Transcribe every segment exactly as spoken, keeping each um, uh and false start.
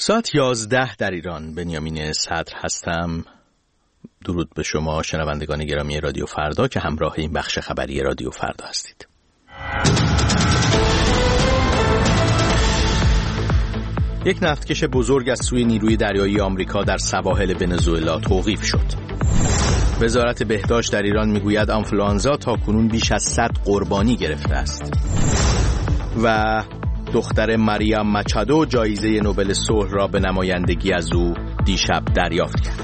ساعت یازده در ایران. بنیامین صدر هستم. درود به شما شنوندگان گرامی رادیو فردا که همراه این بخش خبری رادیو فردا هستید. یک نفتکش بزرگ از سوی نیروی دریایی آمریکا در سواحل ونزوئلا توقیف شد. وزارت بهداشت در ایران میگوید آنفلوانزا تاکنون بیش از صد قربانی گرفته است. و دختر ماریا ماچادو جایزه نوبل صلح را به نمایندگی از او دیشب دریافت کرد.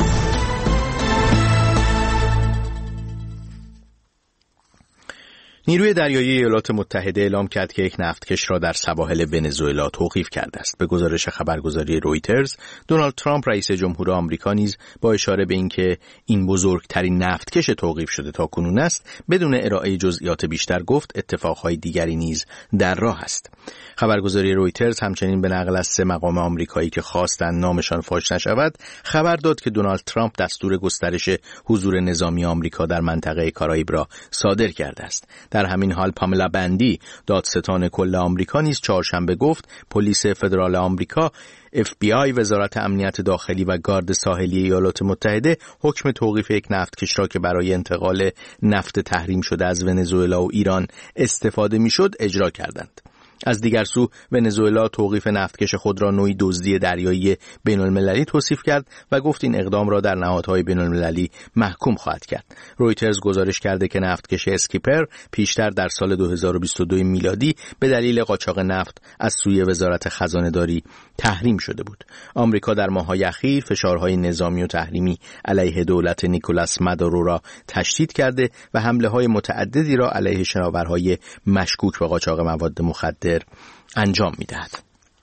نیروی دریایی ایالات متحده اعلام کرد که یک نفتکش را در سواحل ونزوئلا توقیف کرده است. به گزارش خبرگزاری رویترز، دونالد ترامپ رئیس جمهور آمریکا نیز با اشاره به اینکه این بزرگترین نفتکش توقیف شده تاکنون است، بدون ارائه جزئیات بیشتر گفت اتفاقهای دیگری نیز در راه است. خبرگزاری رویترز همچنین به نقل از سه مقام آمریکایی که خواستند نامشان فاش نشود، خبر داد که دونالد ترامپ دستور گسترش حضور نظامی آمریکا در منطقه کارائیب را صادر کرده است. در همین حال پاملا بندی، دادستان کل آمریکا، نیز چهارشنبه گفت پلیس فدرال آمریکا، اف بی آی، وزارت امنیت داخلی و گارد ساحلی ایالات متحده حکم توقیف یک نفتکش را که برای انتقال نفت تحریم شده از ونزوئلا و ایران استفاده می‌شد اجرا کردند. از دیگر سو ونزوئلا توقیف نفتکش خود را نوعی دزدی دریایی بین‌المللی توصیف کرد و گفت این اقدام را در نهادهای بین‌المللی محکوم خواهد کرد. رویترز گزارش کرده که نفتکش اسکیپر پیشتر در سال دو هزار و بیست و دو میلادی به دلیل قاچاق نفت از سوی وزارت خزانه‌داری تحریم شده بود. آمریکا در ماه‌های اخیر فشارهای نظامی و تحریمی علیه دولت نیکولاس مادورو را تشدید کرده و حمله‌های متعددی را علیه شناورهای مشکوک به قاچاق مواد مخدر انجام می‌دهد.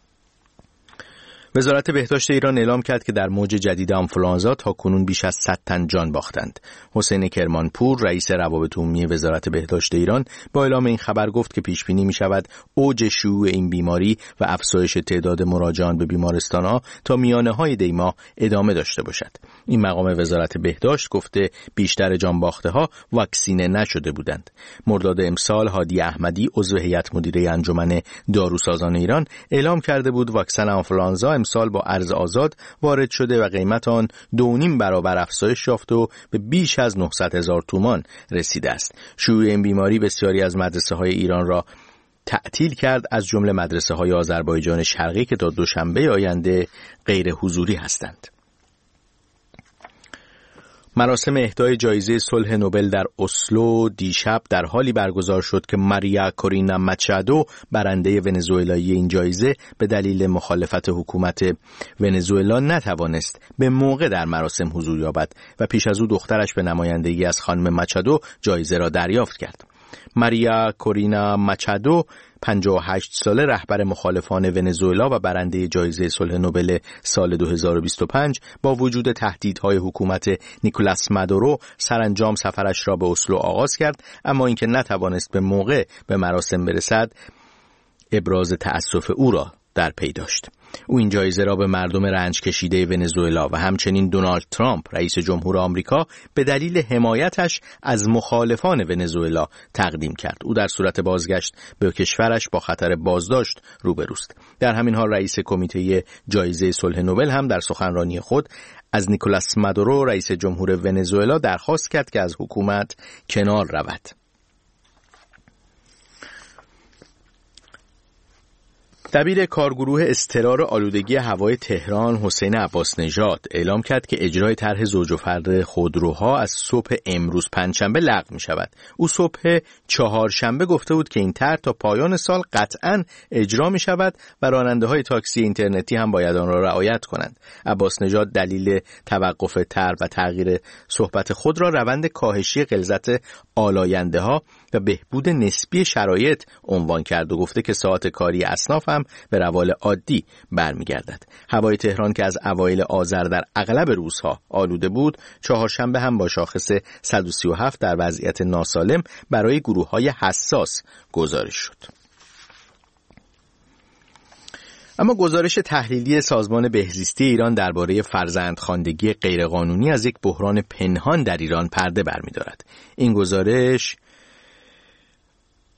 وزارت بهداشت ایران اعلام کرد که در موج جدید آنفلوانزا تاکنون بیش از صد تن جان باختند. حسین کرمانپور، رئیس روابط عمومی وزارت بهداشت ایران، با اعلام این خبر گفت که پیش بینی می‌شود اوج شیوع این بیماری و افزایش تعداد مراجعان به بیمارستان‌ها تا میانه‌های دی ماه ادامه داشته باشد. این مقام وزارت بهداشت گفته بیشتر جان باخته‌ها واکسینه نشده بودند. مرداد امسال هادی احمدی، عضو هیئت مدیره انجمن داروسازان ایران، اعلام کرده بود واکسن آنفلوانزا امسال با ارز آزاد وارد شده و قیمت آن دو و نیم برابر افزایش یافته و به بیش از نهصد هزار تومان رسیده است. شیوع این بیماری بسیاری از مدرسه‌های ایران را تعطیل کرد، از جمله مدرسه‌های آذربایجان شرقی که تا دوشنبه آینده غیر حضوری هستند. مراسم اهدای جایزه صلح نوبل در اسلو دیشب در حالی برگزار شد که ماریا کورینا ماچادو، برنده ونزوئلایی این جایزه، به دلیل مخالفت حکومت ونزوئلا نتوانست به موقع در مراسم حضور یابد و پیش از او دخترش به نمایندگی از خانم ماچادو جایزه را دریافت کرد. ماریا کورینا ماچادو، پنجاه و هشت ساله، رهبر مخالفان ونزوئلا و برنده جایزه صلح نوبل سال دو هزار و بیست و پنج، با وجود تهدیدهای حکومت نیکولاس مادورو سرانجام سفرش را به اسلو آغاز کرد، اما اینکه نتوانست به موقع به مراسم برسد ابراز تأسف او را در پی داشت. او این جایزه را به مردم رنج کشیده ونزوئلا و همچنین دونالد ترامپ رئیس جمهور آمریکا به دلیل حمایتش از مخالفان ونزوئلا تقدیم کرد. او در صورت بازگشت به کشورش با خطر بازداشت روبروست. در همین حال رئیس کمیته جایزه صلح نوبل هم در سخنرانی خود از نیکولاس مادورو رئیس جمهور ونزوئلا درخواست کرد که از حکومت کنار رود. دبیر کارگروه اضطرار آلودگی هوای تهران حسین عباس نژاد اعلام کرد که اجرای طرح زوج و فرد خودروها از صبح امروز پنجشنبه لغو می شود. او صبح چهارشنبه گفته بود که این طرح تا پایان سال قطعاً اجرا می شود و راننده های تاکسی اینترنتی هم باید آن را رعایت کنند. عباس نژاد دلیل توقف طرح و تغییر صحبت خود را روند کاهشی غلظت آلاینده ها و بهبود نسبی شرایط عنوان کرد و گفته که ساعت کاری اصناف هم به روال عادی برمیگردد. هوای تهران که از اوایل آذر در اغلب روزها آلوده بود، چهارشنبه هم با شاخص صد و سی و هفت در وضعیت ناسالم برای گروه‌های حساس گزارش شد. اما گزارش تحلیلی سازمان بهزیستی ایران درباره فرزندخواندگی غیرقانونی از یک بحران پنهان در ایران پرده برمی‌دارد. این گزارش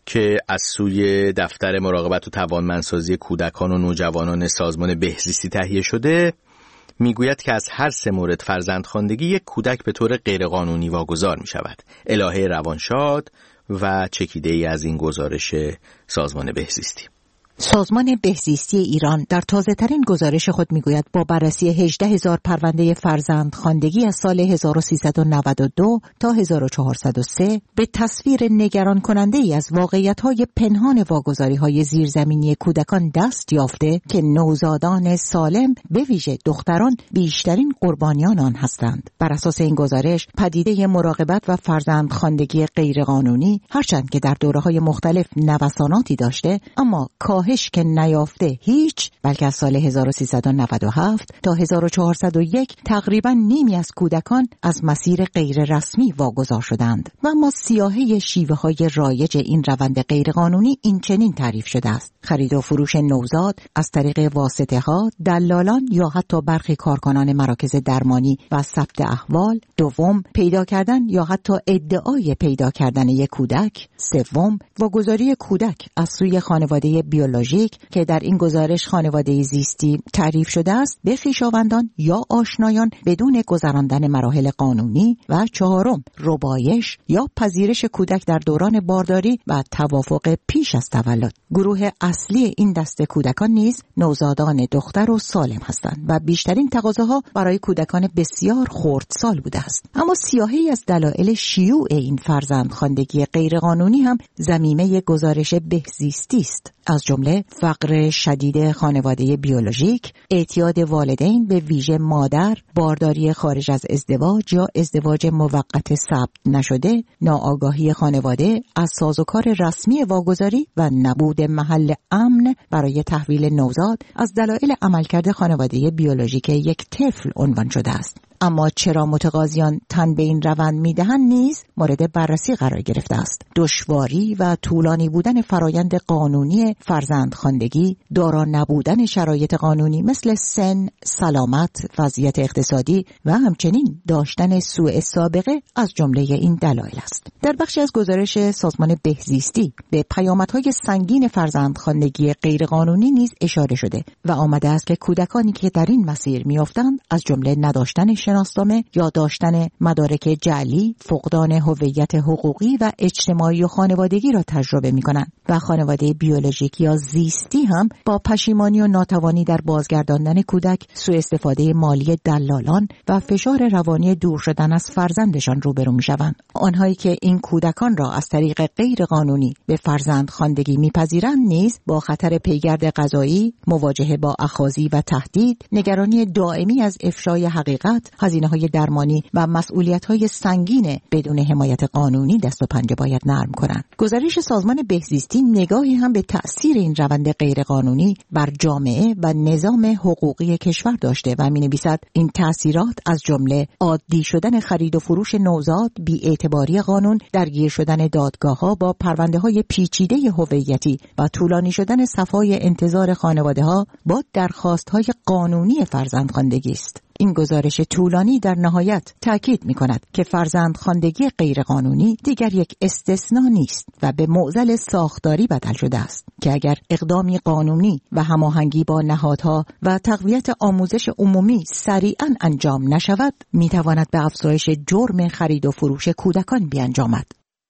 که از سوی دفتر مراقبت و توانمندسازی کودکان و نوجوانان سازمان بهزیستی تهیه شده میگوید که از هر سه مورد فرزندخواندگی یک کودک به طور غیرقانونی واگذار می شود. الهه روانشاد و چکیده ای از این گزارش سازمان بهزیستی. سازمان بهزیستی ایران در تازه‌ترین گزارش خود میگوید با بررسی هجده هزار پرونده فرزندخواندگی از سال هزار و سیصد و نود و دو تا هزار و چهارصد و سه به تصویر نگران کننده ای از واقعیت‌های پنهان واگذاری‌های زیرزمینی کودکان دست یافته که نوزادان سالم به ویژه دختران بیشترین قربانیان آن هستند. بر اساس این گزارش پدیده مراقبت و فرزندخواندگی غیرقانونی هرچند که در دوره‌های مختلف نوساناتی داشته اما کاهش که نیافته هیچ، بلکه از سال هزار و سیصد و نود و هفت تا هزار و چهارصد و یک تقریبا نیمی از کودکان از مسیر غیر رسمی واگذار شدند. و اما سیاهه شیوه های رایج این روند غیرقانونی این چنین تعریف شده است: خرید و فروش نوزاد از طریق واسطه ها، دلالان یا حتی برخی کارکنان مراکز درمانی و ثبت احوال. دوم، پیدا کردن یا حتی ادعای پیدا کردن یک کودک. سوم، واگذاری کودک از سوی خانواده بیولوژیک که در این گزارش خانواده زیستی تعریف شده است به خویشاوندان یا آشنایان بدون گذراندن مراحل قانونی. و چهارم، ربایش یا پذیرش کودک در دوران بارداری و توافق پیش از تولد. گروه اصلی این دسته کودکان نیز نوزادان دختر و سالم هستند و بیشترین تقاضاها برای کودکان بسیار خردسال بوده است. اما سیاهی از دلایل شیوع این فرزندخواندگی غیرقانونی هم ضمیمه گزارش بهزیستی است، از جمله فقر شدید خانواده بیولوژیک، اعتیاد والدین به ویژه مادر، بارداری خارج از ازدواج یا ازدواج موقت ثبت نشده، ناآگاهی خانواده از سازوکار رسمی واگذاری و نبود محل امن برای تحویل نوزاد از دلایل عملکرد خانواده بیولوژیک یک طفل عنوان شده است. اما چرا متقاضیان تن به این روند میدهند نیز مورد بررسی قرار گرفته است. دشواری و طولانی بودن فرایند قانونی فرزندخواندگی، دارا نبودن شرایط قانونی مثل سن، سلامت، وضعیت اقتصادی و همچنین داشتن سوء سابقه از جمله این دلایل است. در بخشی از گزارش سازمان بهزیستی به پیامدهای سنگین فرزندخواندگی غیرقانونی نیز اشاره شده و آمده است که کودکانی که در این مسیر میافتند از جمله نداشتن شناسنامه یا داشتن مدارک جعلی، فقدان هویت حقوقی و اجتماعی و خانوادگی را تجربه می‌کنند و خانواده بیولوژیک یا زیستی هم با پشیمانی و ناتوانی در بازگرداندن کودک، سوء استفاده مالی دلالان و فشار روانی دور شدن از فرزندشان روبرو می‌شوند. آنهایی که این کودکان را از طریق غیر قانونی به فرزندخواندگی می‌پذیرند نیز با خطر پیگرد قضایی، مواجهه با اخاذی و تهدید، نگرانی دائمی از افشای حقیقت، هزینه‌های درمانی و مسئولیت‌های سنگین بدون حمایت قانونی دست و پنجه باید نرم کنند. گزارش سازمان بهزیستی نگاهی هم به تأثیر این روند غیرقانونی بر جامعه و نظام حقوقی کشور داشته و می‌نویسد این تأثیرات از جمله عادی شدن خرید و فروش نوزاد، بی‌اعتباری قانون، درگیر شدن دادگاه‌ها با پرونده‌های پیچیده هویتی و طولانی شدن صفای انتظار خانواده‌ها با درخواست‌های قانونی فرزندخواندگی است. این گزارش طولانی در نهایت تاکید می‌کند که فرزندخواندگی غیرقانونی دیگر یک استثناء نیست و به معضل ساختاری بدل شده است که اگر اقدامی قانونی و هماهنگی با نهادها و تقویت آموزش عمومی سریعاً انجام نشود، می‌تواند به افزایش جرم خرید و فروش کودکان بیانجامد.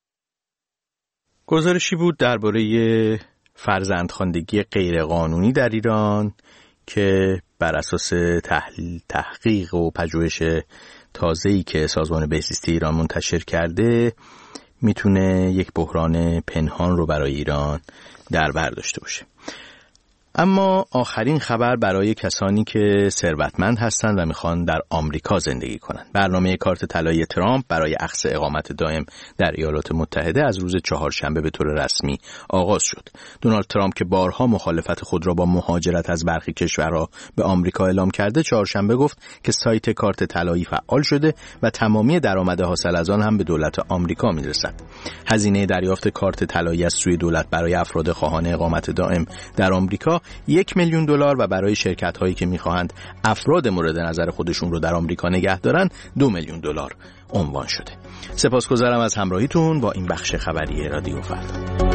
گزارشی بود درباره فرزندخواندگی غیرقانونی در ایران که بر اساس تحلیل، تحقیق و پژوهش تازه‌ای که سازمان بهزیستی ایران منتشر کرده میتونه یک بحران پنهان رو برای ایران در بر داشته باشه. اما آخرین خبر برای کسانی که ثروتمند هستند و میخوان در آمریکا زندگی کنند. برنامه کارت طلایی ترامپ برای اخذ اقامت دائم در ایالات متحده از روز چهارشنبه به طور رسمی آغاز شد. دونالد ترامپ که بارها مخالفت خود را با مهاجرت از برخی کشورها به آمریکا اعلام کرده، چهارشنبه گفت که سایت کارت طلایی فعال شده و تمامی درآمد حاصل از آن هم به دولت آمریکا میرسد. هزینه دریافت کارت طلایی از سوی دولت برای افراد خواهان اقامت دائم در آمریکا یک میلیون دلار و برای شرکت هایی که میخواهند افراد مورد نظر خودشون رو در آمریکا نگه دارن دو میلیون دلار عنوان شده. سپاسگزارم از همراهیتون با این بخش خبری رادیو فردا.